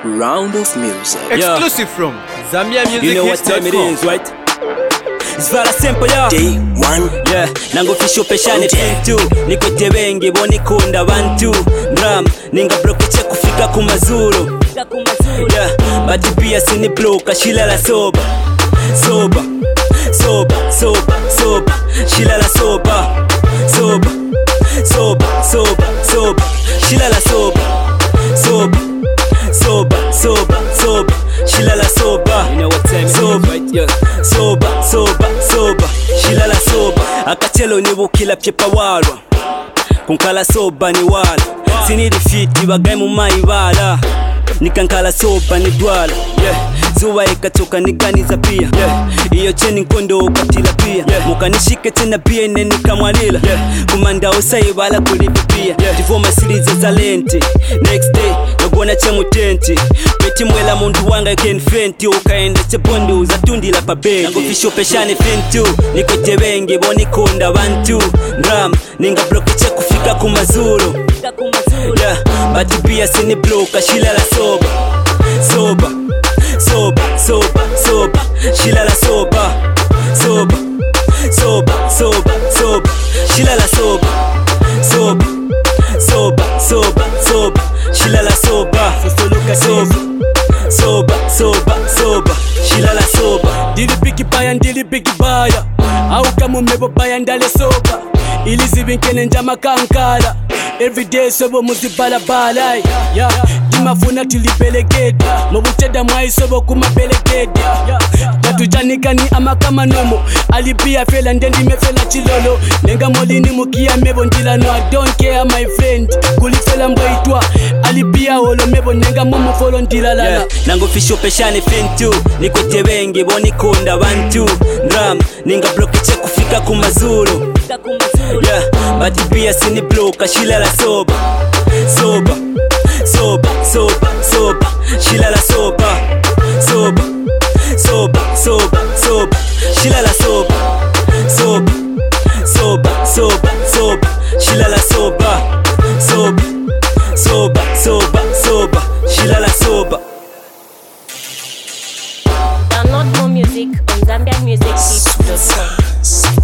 round of music. Exclusive from Zambia Music. You know what time it is, right? It's very simple, yeah. Day one, yeah. Nango fisho peshane pintu. Nikwete wengi boni kunda bantu. Drum, ninga bloke che kufika kumazuru. Yeah, but pia sini bloka shila la soba. Soba, soba, soba, soba. Shila la soba. Soba, soba, soba, soba. Shila la soba. Soba, soba, soba, soba. Shila la soba. You know what time it is, right? Yeah. Soba, soba, soba. Shila la soba. Akachelo ni bukila pyepa walwa. Kunkala soba ni wala. Sini defeat bagaye mu maibala. Nikankala soba ni dwala. Yeah. Zuwa ikatoka niganiza pia. Yeah. Iyo cheni nkondo ukatila pia. Yeah. Mukanishike tena pia ine nikamwalila. Yeah. Kumanda usayibala kulipi pia. Yeah. Tivoma silize za lenti. Next day nagona chemu tenti. Peti mwela mundu wanga ken fenti. Ukaenda chebondi uzatundi la pabedi. Nango fisho peshane fintu. Nikote wengi boni konda bantu. Drum ninga bloke che kufika kumazuru. Yeah. Bati pia sini bloka shila la soba. Soba, soba, soba, soba. Shila la soba. Soba, soba, soba, soba. Shila la soba. Soba, soba, soba, soba. Shila la soba. Soba, soba, soba, soba. Shila la soba. Dili bigi baya. Au kama mebo baya ndale soba. Ili zibinkene njama kankala. Everyday sobo muzibala bala. Yeah. Dimafuna tulibelegede. Mobuteda mwai sobo kumabelegede. Batujanikani ama kama nomo. Alibia fela ndendi mefela chilolo. Nenga molini mukia mebo ndila no. I don't care my friend. Kulifela mboitwa. Alibia holo mebo nenga momo folo ndila lala. Yeah. Nango fisho peshane fintu. Nikote wengi boni konda bantu. Drum ninga bloke che kufika kumazuru. Yeah, but pia sini bloka shila la soba. Soba, soba, soba, soba. Shila la soba. Soba, soba, soba, soba. Shila la soba. Soba, soba, soba, soba. Shila la soba. Soba, soba, soba, soba. Shila la soba. Download more music on ZambianMusicHits.com.